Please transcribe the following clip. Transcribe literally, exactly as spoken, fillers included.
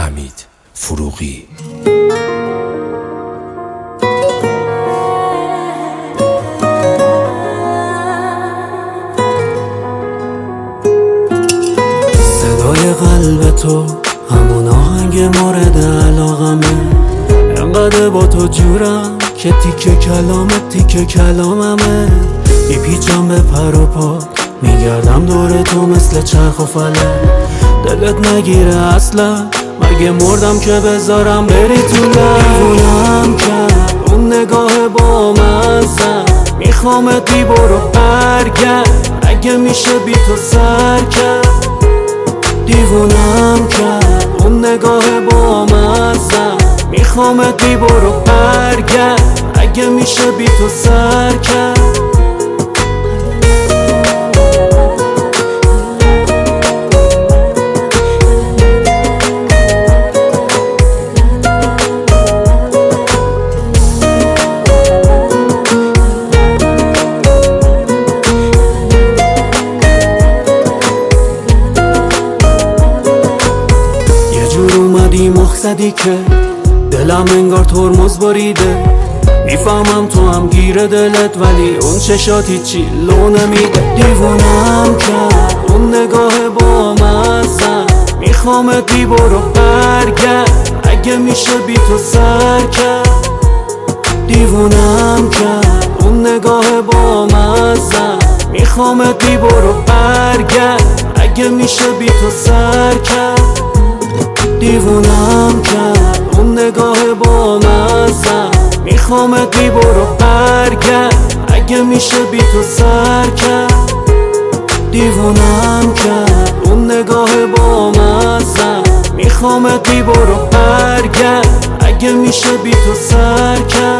حمید فروغی. صدای قلب تو همون آهنگ مورد علاقمه، انقدر با تو جورم که تیکه کلامت تیکه کلاممه. میپیچم به پر و پا میگردم دور تو مثل چرخ و فلک، دلت نگیره اصلا مگه مردم که بذارم بری تو لب. دیوونم کرد اون نگاه با مزه، میخوامت بی برو برگرد اگه میشه بی تو سر کرد. دیوونم کرد اون نگاه با مزه، میخوامت بی برو برگرد اگه میشه بی تو سر کرد. مخ زدی که دلم انگار ترمز بریده، میفهمم تو هم گیره دلت ولی اون چشاتی چی لو نمیده. دیوونم کرد اون نگاه با مزه، میخوامت بی برو برگرد اگه میشه بی تو سر کرد. دیوونم کرد اون نگاه با مزه، میخوامت بی برو برگرد اگه میشه بی تو سر کرد. دیوونم کرد اون نگاه با مزه، میخوامت بی برو برگرد اگه میشه بی تو سر کرد. دیوونم کرد اون نگاه با مزه، میخوامت بی برو برگرد اگه میشه بی تو سر کرد.